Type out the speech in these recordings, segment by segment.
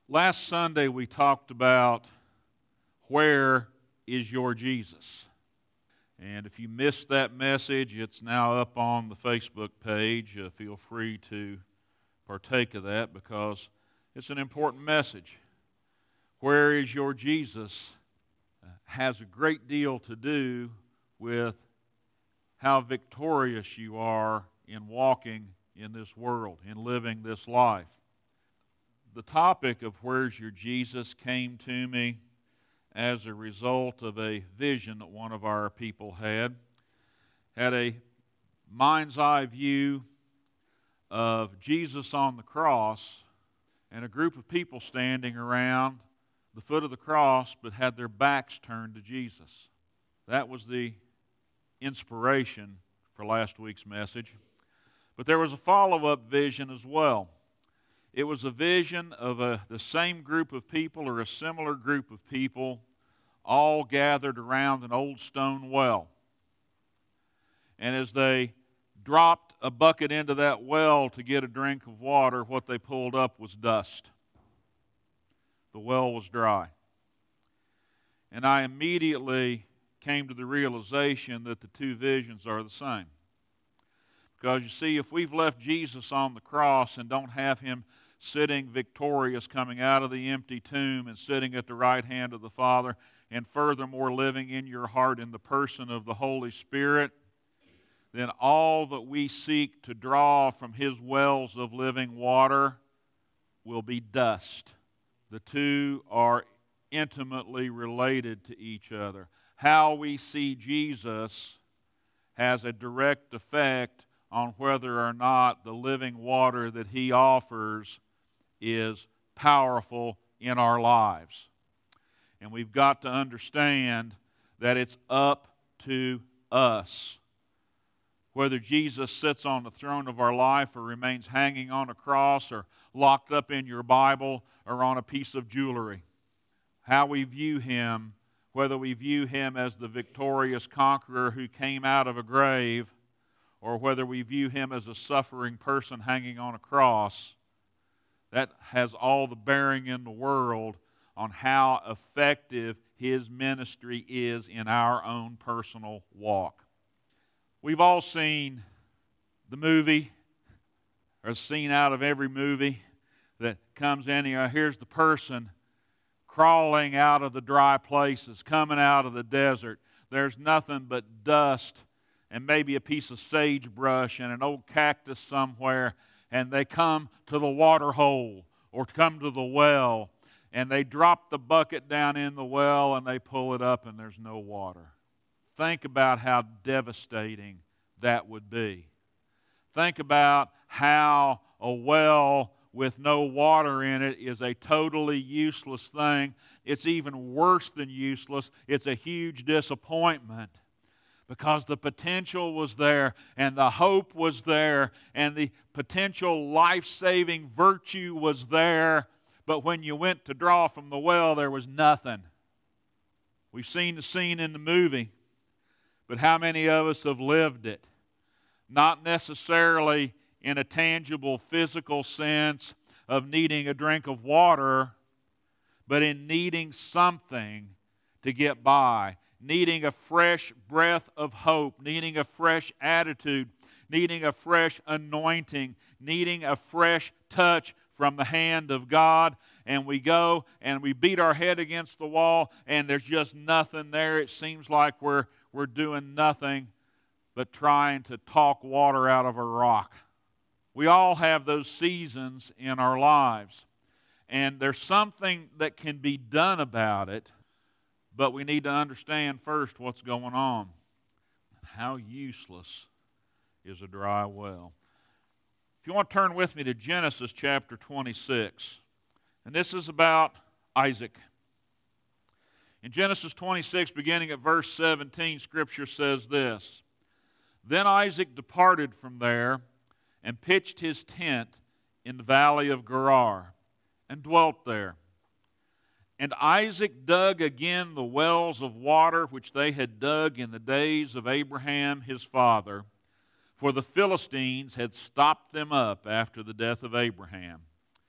Last Sunday we talked about where is your Jesus? And if you missed that message, it's now up on the Facebook page. Feel free to partake of that because it's an important message. Where is your Jesus has a great deal to do with how victorious you are in walking in this world, in living this life. The topic of where's your Jesus came to me as a result of a vision that one of our people had a mind's eye view of Jesus on the cross and a group of people standing around the foot of the cross but had their backs turned to Jesus. That was the inspiration for last week's message. But there was a follow-up vision as well. It was a vision of the same group of people or a similar group of people all gathered around an old stone well. And as they dropped a bucket into that well to get a drink of water, what they pulled up was dust. The well was dry. And I immediately came to the realization that the two visions are the same. Because you see, if we've left Jesus on the cross and don't have Him sitting victorious, coming out of the empty tomb and sitting at the right hand of the Father, and furthermore living in your heart in the person of the Holy Spirit, then all that we seek to draw from His wells of living water will be dust. The two are intimately related to each other. How we see Jesus has a direct effect on whether or not the living water that He offers is powerful in our lives. And we've got to understand that it's up to us. Whether Jesus sits on the throne of our life or remains hanging on a cross or locked up in your Bible or on a piece of jewelry. How we view Him, whether we view Him as the victorious conqueror who came out of a grave or whether we view Him as a suffering person hanging on a cross, that has all the bearing in the world on how effective His ministry is in our own personal walk. We've all seen the movie, or a scene out of every movie that comes in here. Here's the person crawling out of the dry places, coming out of the desert. There's nothing but dust and maybe a piece of sagebrush and an old cactus somewhere, and they come to the water hole or come to the well, and they drop the bucket down in the well and they pull it up and there's no water. Think about how devastating that would be. Think about how a well with no water in it is a totally useless thing. It's even worse than useless. It's a huge disappointment because the potential was there and the hope was there and the potential life-saving virtue was there, but when you went to draw from the well, there was nothing. We've seen the scene in the movie, but how many of us have lived it? Not necessarily in a tangible physical sense of needing a drink of water, but in needing something to get by, needing a fresh breath of hope, needing a fresh attitude, needing a fresh anointing, needing a fresh touch from the hand of God. And we go and we beat our head against the wall and there's just nothing there. It seems like we're doing nothing but trying to talk water out of a rock. We all have those seasons in our lives. And there's something that can be done about it, but we need to understand first what's going on. How useless is a dry well? If you want to turn with me to Genesis chapter 26, and this is about Isaac. In Genesis 26, beginning at verse 17, Scripture says this: Then Isaac departed from there and pitched his tent in the valley of Gerar and dwelt there. And Isaac dug again the wells of water which they had dug in the days of Abraham his father, for the Philistines had stopped them up after the death of Abraham.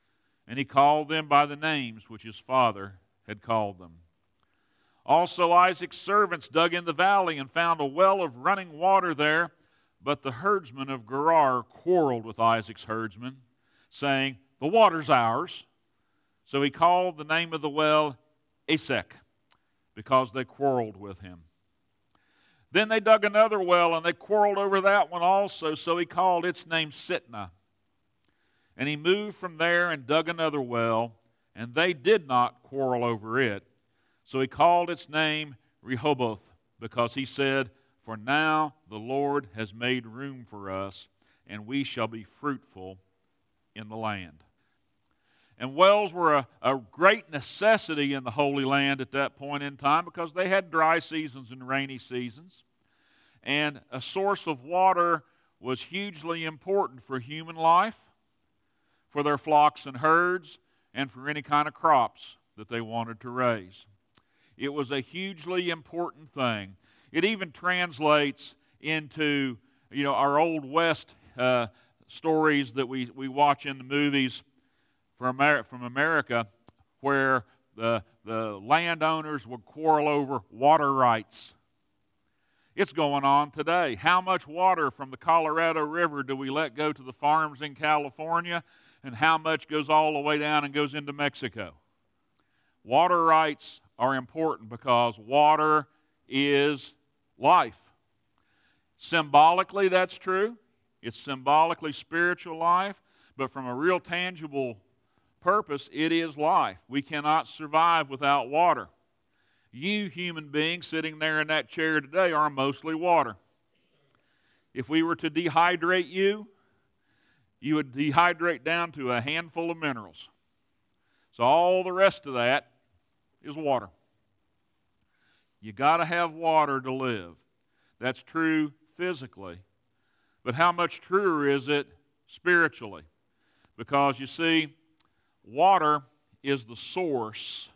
And he called them by the names which his father had called them. Also Isaac's servants dug in the valley and found a well of running water there. But the herdsmen of Gerar quarreled with Isaac's herdsmen, saying, "The water's ours." So he called the name of the well Esek, because they quarreled with him. Then they dug another well, and they quarreled over that one also. So he called its name Sitnah. And he moved from there and dug another well, and they did not quarrel over it. So he called its name Rehoboth, because he said, "For now the Lord has made room for us, and we shall be fruitful in the land." And wells were a great necessity in the Holy Land at that point in time, because they had dry seasons and rainy seasons. And a source of water was hugely important for human life, for their flocks and herds, and for any kind of crops that they wanted to raise. It was a hugely important thing. It even translates into, our Old West stories that we watch in the movies from America, where the landowners would quarrel over water rights. It's going on today. How much water from the Colorado River do we let go to the farms in California, and how much goes all the way down and goes into Mexico? Water rights are important because water is life. Symbolically, that's true. It's symbolically spiritual life, but from a real tangible purpose, it is life. We cannot survive without water. You human beings sitting there in that chair today are mostly water. If we were to dehydrate you, you would dehydrate down to a handful of minerals. So all the rest of that is water. You got to have water to live. That's true physically. But how much truer is it spiritually? Because you see, water is the source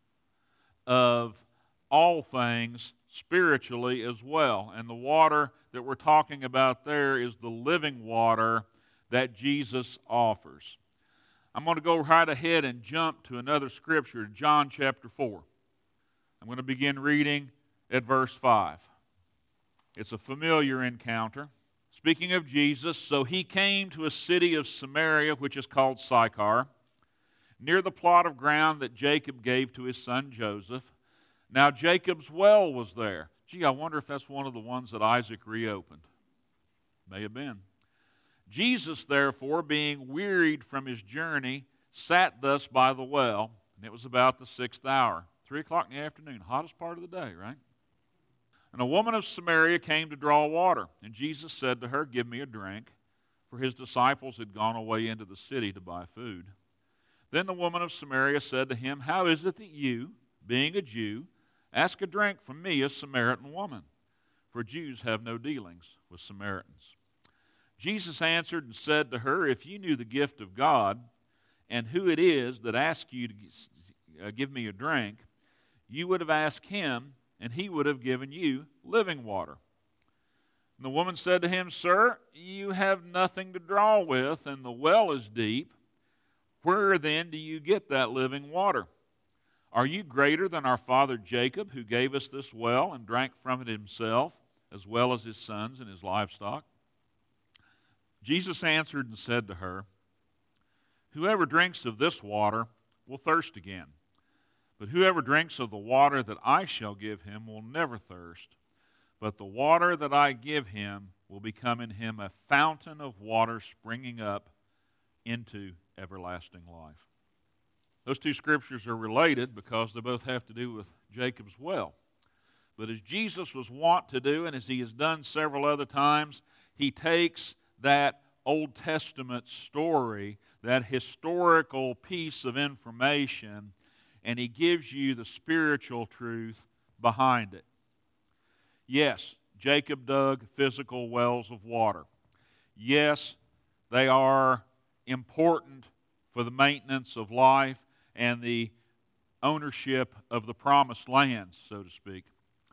of all things spiritually as well. And the water that we're talking about there is the living water that Jesus offers. I'm going to go right ahead and jump to another scripture, John chapter 4. I'm going to begin reading at verse 5. It's a familiar encounter. Speaking of Jesus, so he came to a city of Samaria, which is called Sychar, near the plot of ground that Jacob gave to his son Joseph. Now Jacob's well was there. Gee, I wonder if that's one of the ones that Isaac reopened. May have been. Jesus, therefore, being wearied from his journey, sat thus by the well, and it was about the 6th hour, 3 o'clock in the afternoon, hottest part of the day, right? And a woman of Samaria came to draw water, and Jesus said to her, "Give me a drink," for his disciples had gone away into the city to buy food. Then the woman of Samaria said to him, "How is it that you, being a Jew, ask a drink from me, a Samaritan woman? For Jews have no dealings with Samaritans." Jesus answered and said to her, "If you knew the gift of God, and who it is that asks you to give me a drink, you would have asked him, and he would have given you living water." And the woman said to him, "Sir, you have nothing to draw with, and the well is deep. Where then do you get that living water? Are you greater than our father Jacob, who gave us this well and drank from it himself, as well as his sons and his livestock?" Jesus answered and said to her, "Whoever drinks of this water will thirst again. But whoever drinks of the water that I shall give him will never thirst. But the water that I give him will become in him a fountain of water springing up into everlasting life." Those two scriptures are related because they both have to do with Jacob's well. But as Jesus was wont to do, and as he has done several other times, he takes that Old Testament story, that historical piece of information, and he gives you the spiritual truth behind it. Yes, Jacob dug physical wells of water. Yes, they are important for the maintenance of life and the ownership of the promised land, so to speak.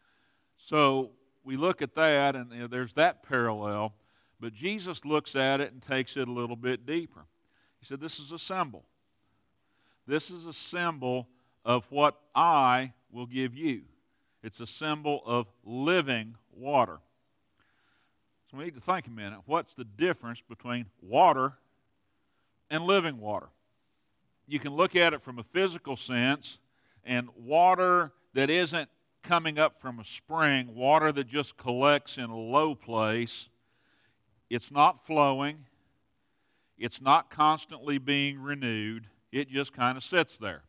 So we look at that, and there's that parallel, but Jesus looks at it and takes it a little bit deeper. He said, this is a symbol. This is a symbol of what I will give you. It's a symbol of living water. So we need to think a minute. What's the difference between water and living water? You can look at it from a physical sense, and water that isn't coming up from a spring, water that just collects in a low place, it's not flowing, it's not constantly being renewed, it just kind of sits there.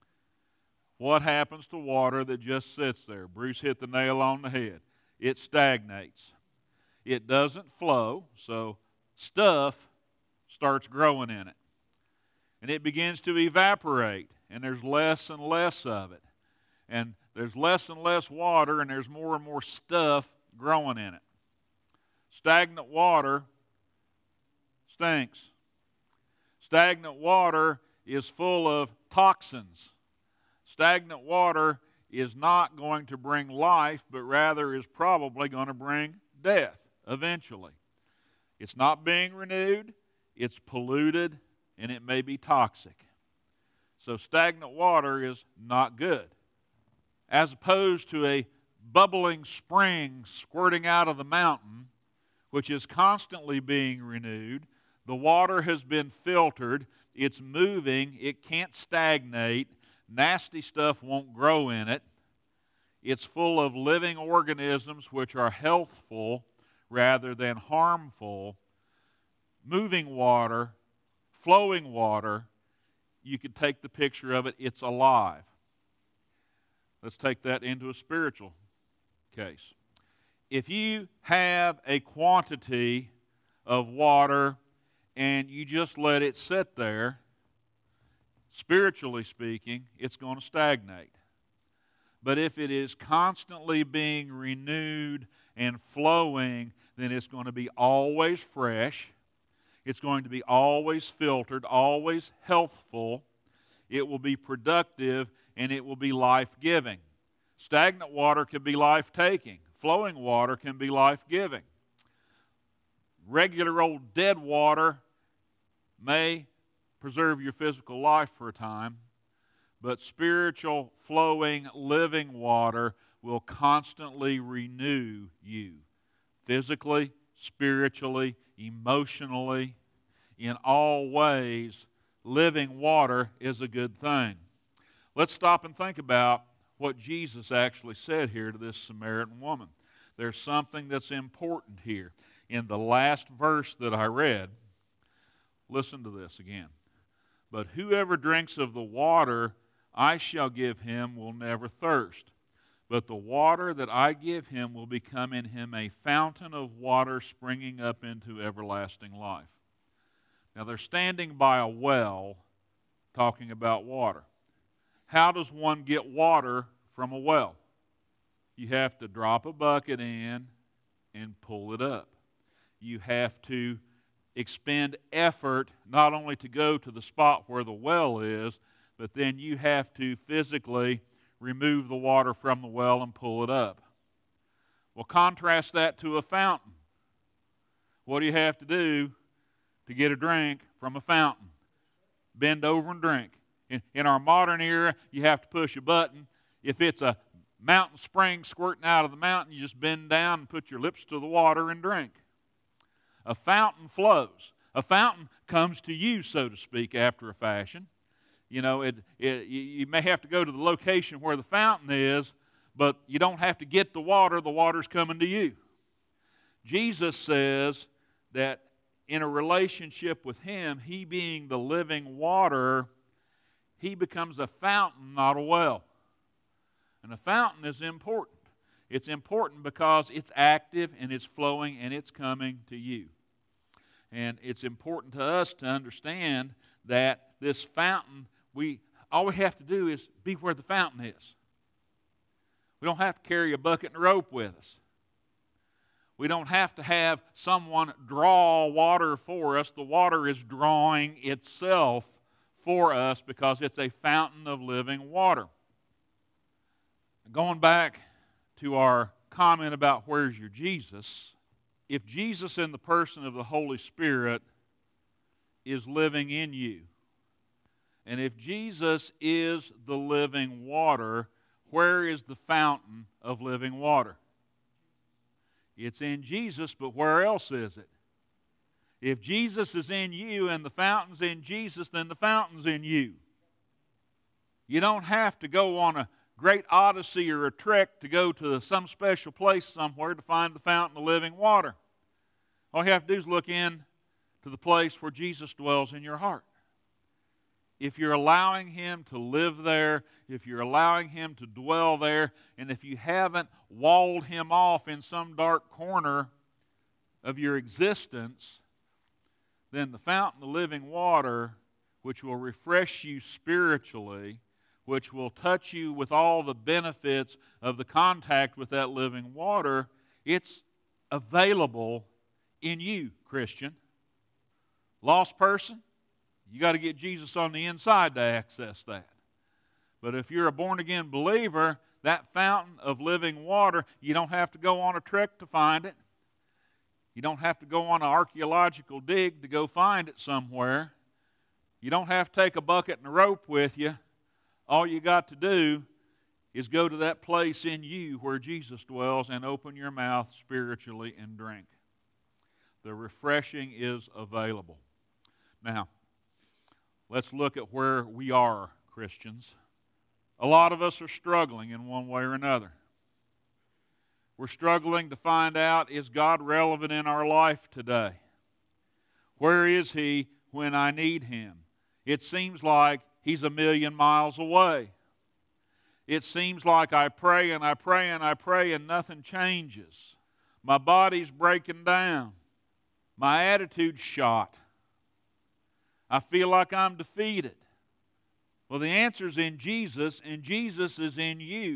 What happens to water that just sits there? Bruce hit the nail on the head. It stagnates. It doesn't flow, so stuff starts growing in it. And it begins to evaporate, and there's less and less of it. And there's less and less water, and there's more and more stuff growing in it. Stagnant water stinks. Stagnant water is full of toxins. Stagnant water is not going to bring life, but rather is probably going to bring death eventually. It's not being renewed, it's polluted, and it may be toxic. So stagnant water is not good. As opposed to a bubbling spring squirting out of the mountain, which is constantly being renewed, the water has been filtered, it's moving, it can't stagnate, nasty stuff won't grow in it. It's full of living organisms which are healthful rather than harmful. Moving water, flowing water, you could take the picture of it, it's alive. Let's take that into a spiritual case. If you have a quantity of water and you just let it sit there, spiritually speaking, it's going to stagnate. But if it is constantly being renewed and flowing, then it's going to be always fresh. It's going to be always filtered, always healthful. It will be productive, and it will be life-giving. Stagnant water can be life-taking. Flowing water can be life-giving. Regular old dead water may preserve your physical life for a time, but spiritual, flowing, living water will constantly renew you. Physically, spiritually, emotionally, in all ways, living water is a good thing. Let's stop and think about what Jesus actually said here to this Samaritan woman. There's something that's important here. In the last verse that I read, listen to this again. But whoever drinks of the water I shall give him will never thirst. But the water that I give him will become in him a fountain of water springing up into everlasting life. Now they're standing by a well talking about water. How does one get water from a well? You have to drop a bucket in and pull it up. You have to expend effort not only to go to the spot where the well is, but then you have to physically remove the water from the well and pull it up. Well, contrast that to a fountain. What do you have to do to get a drink from a fountain? Bend over and drink. In our modern era, you have to push a button. If it's a mountain spring squirting out of the mountain, you just bend down and put your lips to the water and drink. A fountain flows. A fountain comes to you, so to speak, after a fashion. You know, you may have to go to the location where the fountain is, but you don't have to get the water's coming to you. Jesus says that in a relationship with Him, He being the living water, He becomes a fountain, not a well. And a fountain is important. It's important because it's active and it's flowing and it's coming to you. And it's important to us to understand that this fountain, all we have to do is be where the fountain is. We don't have to carry a bucket and a rope with us. We don't have to have someone draw water for us. The water is drawing itself for us because it's a fountain of living water. Going back to our comment about where's your Jesus, if Jesus in the person of the Holy Spirit is living in you, And if Jesus is the living water, where is the fountain of living water? It's in Jesus, but where else is it? If Jesus is in you and the fountain's in Jesus, then the fountain's in you. You don't have to go on a great odyssey or a trek to go to some special place somewhere to find the fountain of living water. All you have to do is look in to the place where Jesus dwells in your heart. If you're allowing Him to live there, if you're allowing Him to dwell there, and if you haven't walled Him off in some dark corner of your existence, then the fountain of living water, which will refresh you spiritually, which will touch you with all the benefits of the contact with that living water, it's available in you, Christian. Lost person, you got to get Jesus on the inside to access that. But if you're a born-again believer, that fountain of living water, you don't have to go on a trek to find it. You don't have to go on an archaeological dig to go find it somewhere. You don't have to take a bucket and a rope with you. All you got to do is go to that place in you where Jesus dwells and open your mouth spiritually and drink. The refreshing is available. Now, let's look at where we are, Christians. A lot of us are struggling in one way or another. We're struggling to find out, is God relevant in our life today? Where is He when I need Him? It seems like He's a million miles away. It seems like I pray and I pray and I pray and nothing changes. My body's breaking down. My attitude's shot. I feel like I'm defeated. Well, the answer's in Jesus, and Jesus is in you.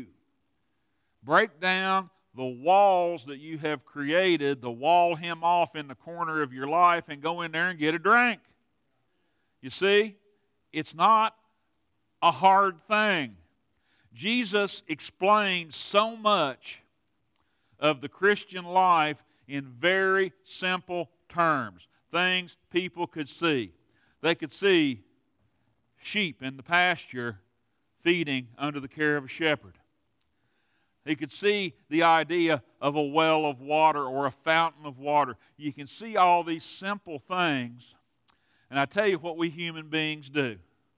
Break down the walls that you have created, wall Him off in the corner of your life, and go in there and get a drink. You see, it's not a hard thing. Jesus explained so much of the Christian life in very simple terms, things people could see. They could see sheep in the pasture feeding under the care of a shepherd. He could see the idea of a well of water or a fountain of water. You can see all these simple things. And I tell you what we human beings do.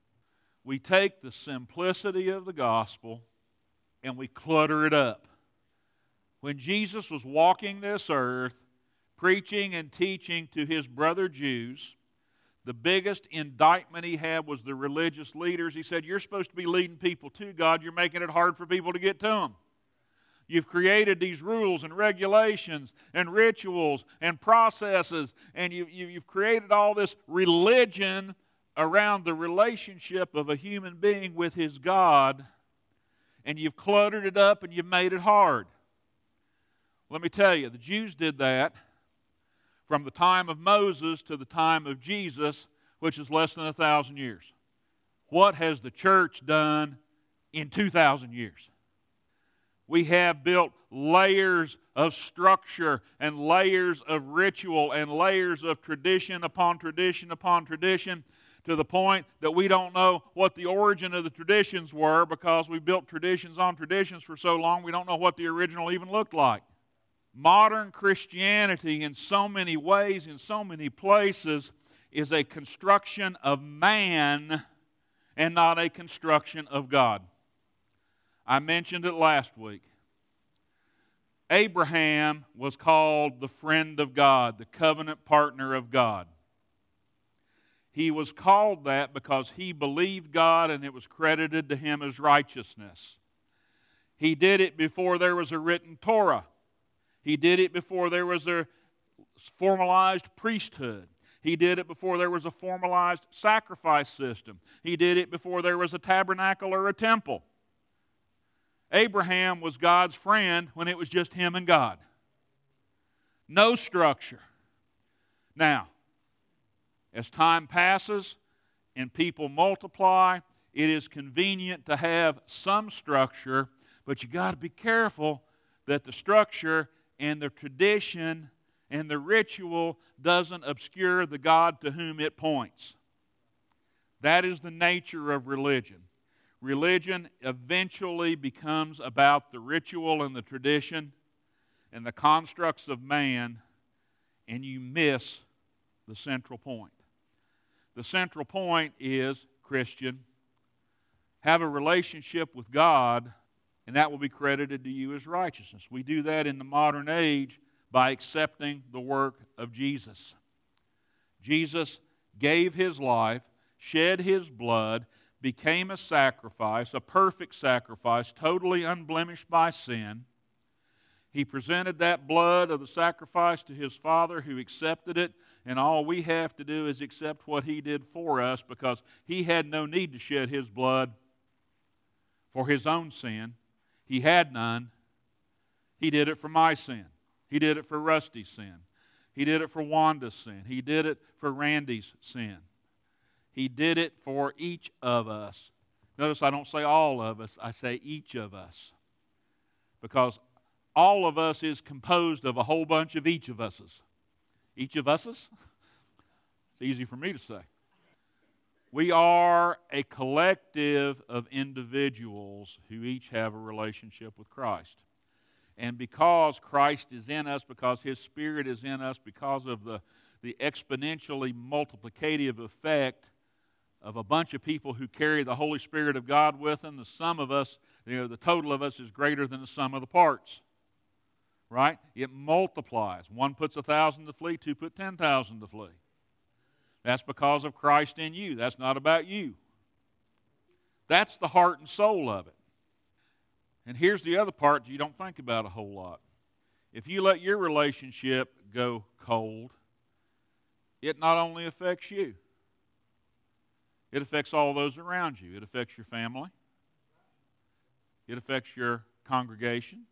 We take the simplicity of the gospel and we clutter it up. When Jesus was walking this earth, preaching and teaching to His brother Jews, the biggest indictment He had was the religious leaders. He said, you're supposed to be leading people to God. You're making it hard for people to get to Him. You've created these rules and regulations and rituals and processes, and you've created all this religion around the relationship of a human being with his God, and you've cluttered it up and you've made it hard. Let me tell you, the Jews did that from the time of Moses to the time of Jesus, which is less than 1,000 years. What has the church done in 2,000 years? We have built layers of structure and layers of ritual and layers of tradition upon tradition upon tradition to the point that we don't know what the origin of the traditions were because we built traditions on traditions for so long we don't know what the original even looked like. Modern Christianity in so many ways, in so many places, is a construction of man and not a construction of God. I mentioned it last week. Abraham was called the friend of God, the covenant partner of God. He was called that because he believed God and it was credited to him as righteousness. He did it before there was a written Torah. He did it before there was a formalized priesthood. He did it before there was a formalized sacrifice system. He did it before there was a tabernacle or a temple. Abraham was God's friend when it was just him and God. No structure. Now, as time passes and people multiply, it is convenient to have some structure, but you got to be careful that the structure and the tradition and the ritual doesn't obscure the God to whom it points. That is the nature of religion. Religion eventually becomes about the ritual and the tradition and the constructs of man, and you miss the central point. The central point is, Christian, have a relationship with God, and that will be credited to you as righteousness. We do that in the modern age by accepting the work of Jesus. Jesus gave His life, shed His blood, became a sacrifice, a perfect sacrifice, totally unblemished by sin. He presented that blood of the sacrifice to His Father, who accepted it, and all we have to do is accept what He did for us, because He had no need to shed His blood for His own sin. He had none. He did it for my sin. He did it for Rusty's sin. He did it for Wanda's sin. He did it for Randy's sin. He did it for each of us. Notice I don't say all of us, I say each of us. Because all of us is composed of a whole bunch of each of us's. Each of us's? It's easy for me to say. We are a collective of individuals who each have a relationship with Christ. And because Christ is in us, because His Spirit is in us, because of the exponentially multiplicative effect of a bunch of people who carry the Holy Spirit of God with them, the sum of us, the total of us is greater than the sum of the parts. Right? It multiplies. One puts 1,000 to flee, two put 10,000 to flee. That's because of Christ in you. That's not about you. That's the heart and soul of it. And here's the other part you don't think about a whole lot. If you let your relationship go cold, it not only affects you, it affects all those around you. It affects your family. It affects your congregation.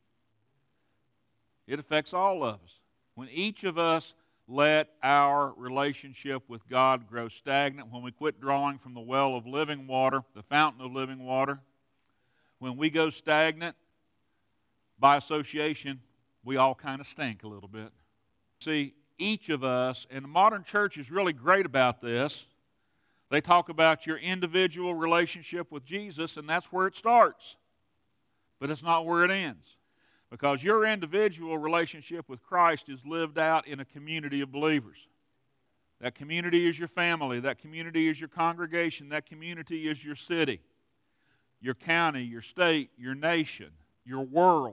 It affects all of us. When each of us let our relationship with God grow stagnant, when we quit drawing from the well of living water, the fountain of living water, when we go stagnant, by association, we all kind of stink a little bit. See, each of us, and the modern church is really great about this. They talk about your individual relationship with Jesus, and that's where it starts. But it's not where it ends. Because your individual relationship with Christ is lived out in a community of believers. That community is your family. That community is your congregation. That community is your city, your county, your state, your nation, your world.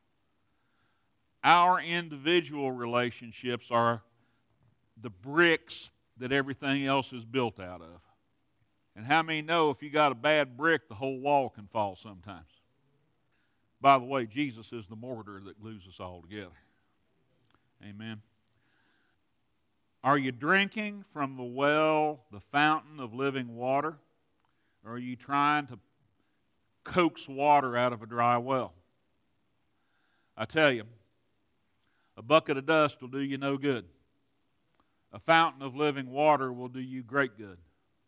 Our individual relationships are the bricks that everything else is built out of. And how many know if you got a bad brick, the whole wall can fall sometimes? By the way, Jesus is the mortar that glues us all together. Amen. Are you drinking from the well, the fountain of living water? Or are you trying to coax water out of a dry well? I tell you, a bucket of dust will do you no good. A fountain of living water will do you great good.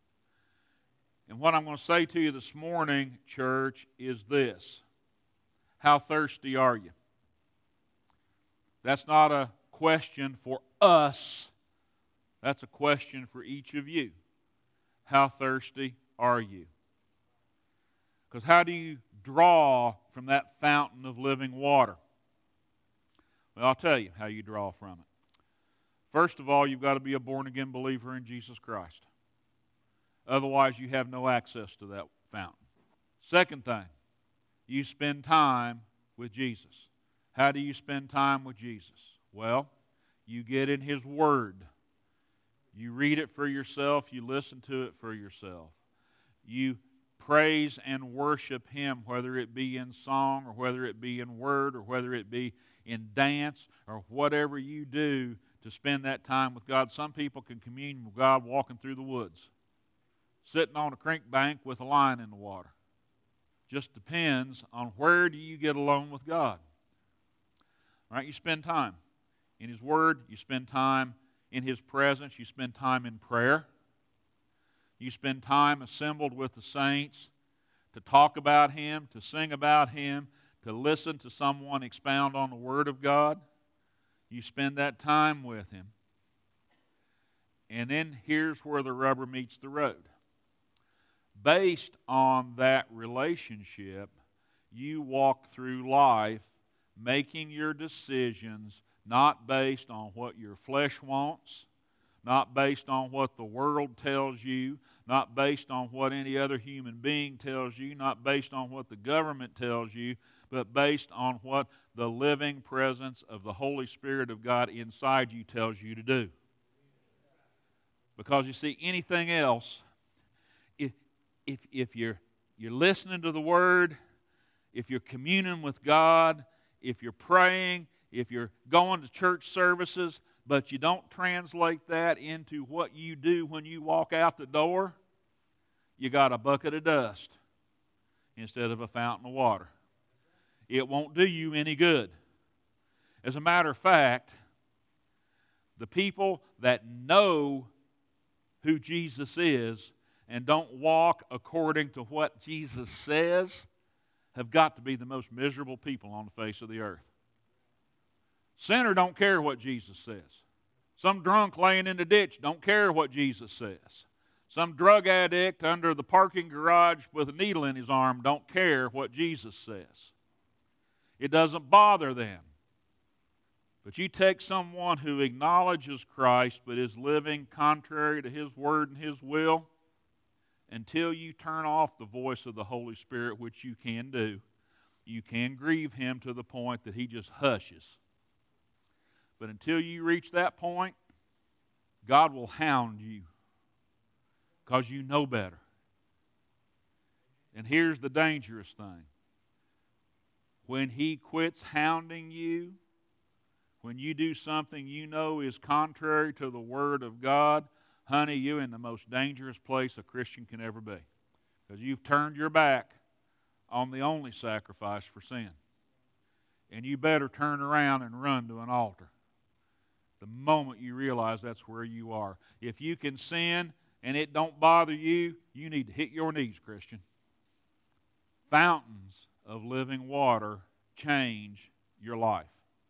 And what I'm going to say to you this morning, church, is this. How thirsty are you? That's not a question for us. That's a question for each of you. How thirsty are you? Because how do you draw from that fountain of living water? Well, I'll tell you how you draw from it. First of all, you've got to be a born-again believer in Jesus Christ. Otherwise, you have no access to that fountain. Second thing, you spend time with Jesus. How do you spend time with Jesus? Well, you get in His Word. You read it for yourself. You listen to it for yourself. You praise and worship Him, whether it be in song or whether it be in word or whether it be in dance or whatever you do to spend that time with God. Some people can commune with God walking through the woods, sitting on a creek bank with a line in the water. Just depends on where do you get alone with God. All right, you spend time in His Word. You spend time in His presence. You spend time in prayer. You spend time assembled with the saints to talk about Him, to sing about Him, to listen to someone expound on the Word of God. You spend that time with Him. And then here's where the rubber meets the road. based on that relationship, you walk through life making your decisions not based on what your flesh wants, not based on what the world tells you, not based on what any other human being tells you, not based on what the government tells you, but based on what the living presence of the Holy Spirit of God inside you tells you to do. Because you see, anything else, if you're listening to the Word, if you're communing with God, if you're praying, if you're going to church services, but you don't translate that into what you do when you walk out the door, you got a bucket of dust instead of a fountain of water. It won't do you any good. As a matter of fact, the people that know who Jesus is and don't walk according to what Jesus says have got to be the most miserable people on the face of the earth. Sinner don't care what Jesus says. Some drunk laying in the ditch don't care what Jesus says. Some drug addict under the parking garage with a needle in his arm don't care what Jesus says. It doesn't bother them. But you take someone who acknowledges Christ but is living contrary to His Word and His will, until you turn off the voice of the Holy Spirit, which you can do, you can grieve Him to the point that He just hushes. But until you reach that point, God will hound you because you know better. And here's the dangerous thing. When He quits hounding you, when you do something you know is contrary to the Word of God, honey, you're in the most dangerous place a Christian can ever be. Because you've turned your back on the only sacrifice for sin. And you better turn around and run to an altar the moment you realize that's where you are. If you can sin and it don't bother you, you need to hit your knees, Christian. Fountains of living water change your life.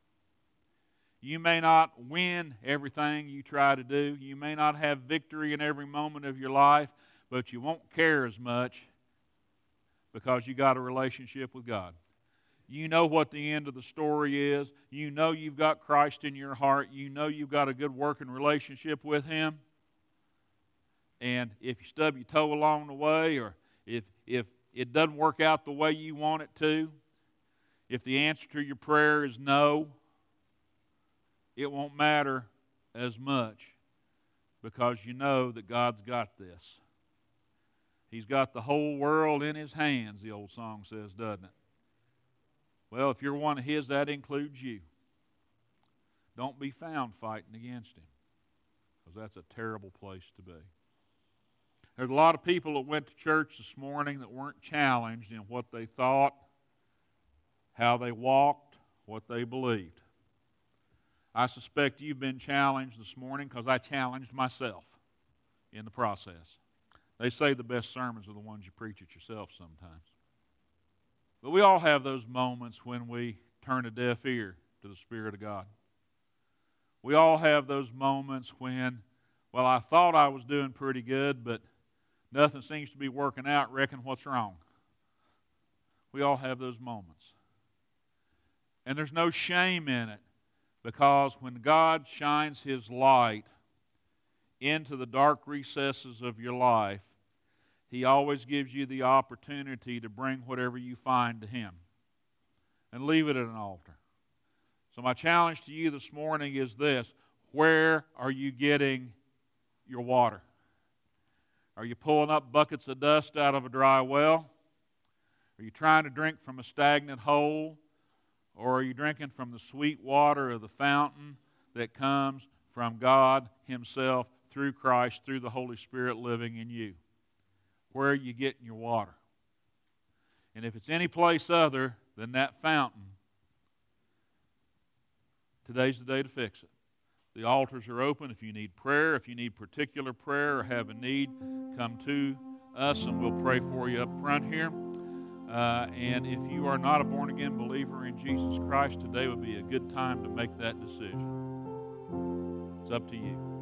You may not win everything you try to do. You may not have victory in every moment of your life, but you won't care as much because you got a relationship with God. You know what the end of the story is. You know you've got Christ in your heart. You know you've got a good working relationship with Him. And if you stub your toe along the way, or if it doesn't work out the way you want it to, if the answer to your prayer is no, it won't matter as much because you know that God's got this. He's got the whole world in His hands, the old song says, doesn't it? Well, if you're one of His, that includes you. Don't be found fighting against Him, because that's a terrible place to be. There's a lot of people that went to church this morning that weren't challenged in what they thought, how they walked, what they believed. I suspect you've been challenged this morning because I challenged myself in the process. They say the best sermons are the ones you preach it yourself sometimes. But we all have those moments when we turn a deaf ear to the Spirit of God. We all have those moments when, well, I thought I was doing pretty good, but nothing seems to be working out. Reckon what's wrong? We all have those moments. And there's no shame in it, because when God shines His light into the dark recesses of your life, He always gives you the opportunity to bring whatever you find to Him and leave it at an altar. So my challenge to you this morning is this: where are you getting your water? Are you pulling up buckets of dust out of a dry well? Are you trying to drink from a stagnant hole? Or are you drinking from the sweet water of the fountain that comes from God Himself through Christ, through the Holy Spirit living in you? Where are you getting your water? And if it's any place other than that fountain, today's the day to fix it. The altars are open. If you need prayer, if you need particular prayer or have a need, come to us and we'll pray for you up front here. And if you are not a born-again believer in Jesus Christ, today would be a good time to make that decision. It's up to you.